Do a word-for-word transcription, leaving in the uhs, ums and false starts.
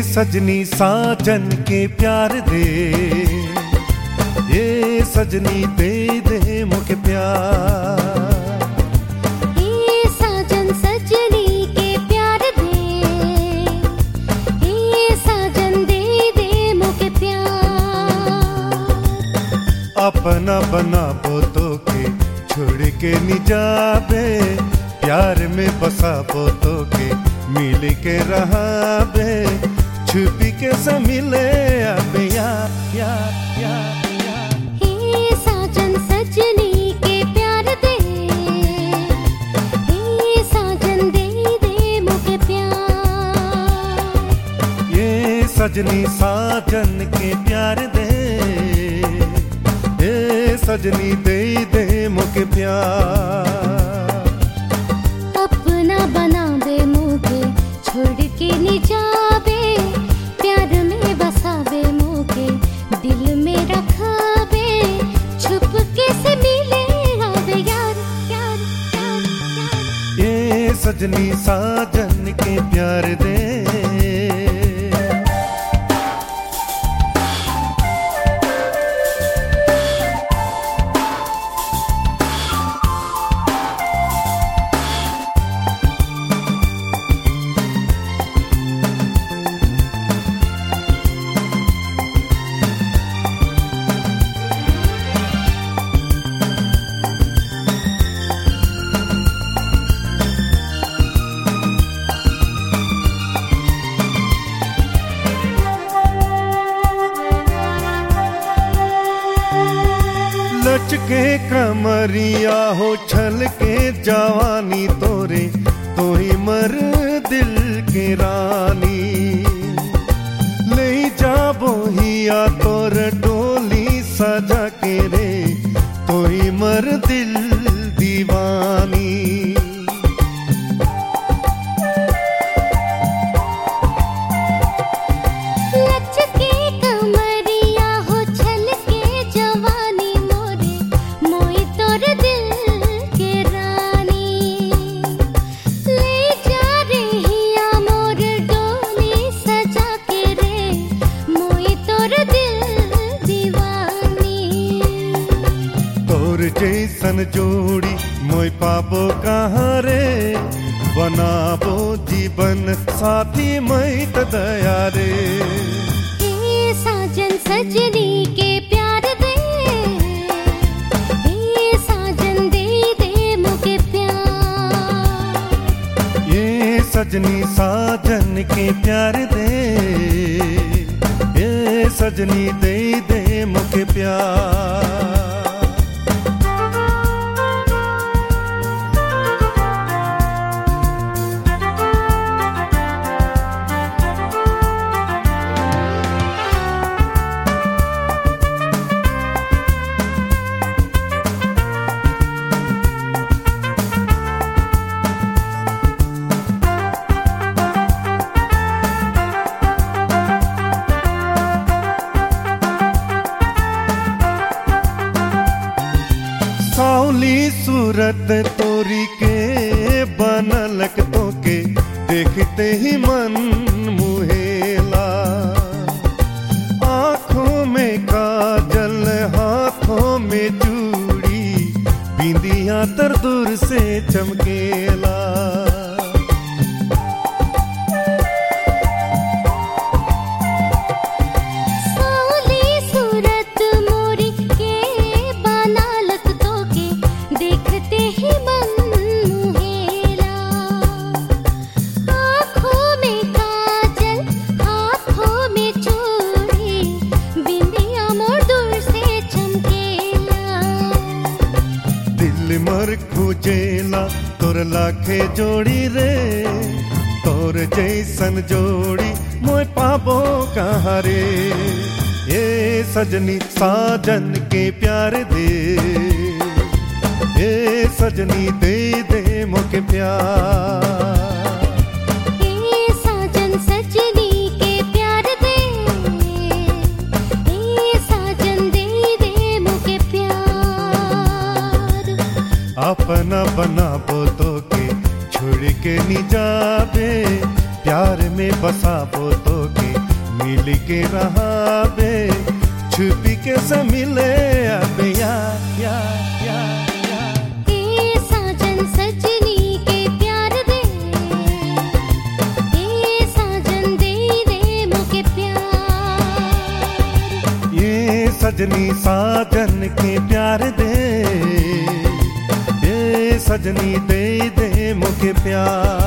सजनी साजन के प्यार दे, ये सजनी दे दे मुझे प्यार। ये साजन सजनी के प्यार दे, ये साजन दे दे मुझे प्यार। अपना बना बोतो के छोड़ के नहीं जाबे, प्यार में बसा बोतो के मिल के रहा बे, छुपी के से मिले अबे यार यार यार यार। हे साजन सजनी के प्यार दे, हे साजन दे दे मुझे प्यार। ये सजनी साजन के प्यार दे, ये सजनी दे दे मुझे प्यार। अपना बना बे मुझे छोड़ के नहीं जाबे, प्यार में बसाबे मुझे दिल में रखाबे, छुप के से मिले आबे यार यार यार यार। ये सजनी साजन के प्यार दे। लचके कमरिया हो छल के जवानी तोरे, तो ही मर दिल के रानी। ले जाबो हिया तोर डोली सजा के रे, तो ही मर दिल दीवानी। जैसन जोड़ी मोय पाबो कहाँ रे, बनाबो जीवन साथी मैं त दया रे। हे साजन सजनी के प्यार दे, हे साजन दे दे मुझे प्यार। ये सजनी साजन के प्यार दे, ये सजनी दे दे मुझे प्यार। सावली सूरत तोरी के बनलक तो के, देखते ही मन मुहेला। आँखों में काजल हाथों में चूड़ी, बिंदिया तर दूर से चमकेला। मर खोजेला तोर लाखे जोड़ी रे, तोर जैसन जोड़ी मोय पाबो कहाँ रे। ये सजनी साजन के प्यार दे, ये सजनी दे दे मुझे प्यार। हे साजन सजनी के प्यार दे, हे साजन दे दे मुझे प्यार। अपना बना बोतो के छोड़ के नहीं जाबे, प्यार में बसा बोतो के मिल के रहावे छुपी के से मिले अब या या या या ए साजन सजनी के प्यार दे, ए साजन दे दे मोके प्यार, ये सजनी साजन के प्यार दे, ये सजनी दे दे मोके प्यार।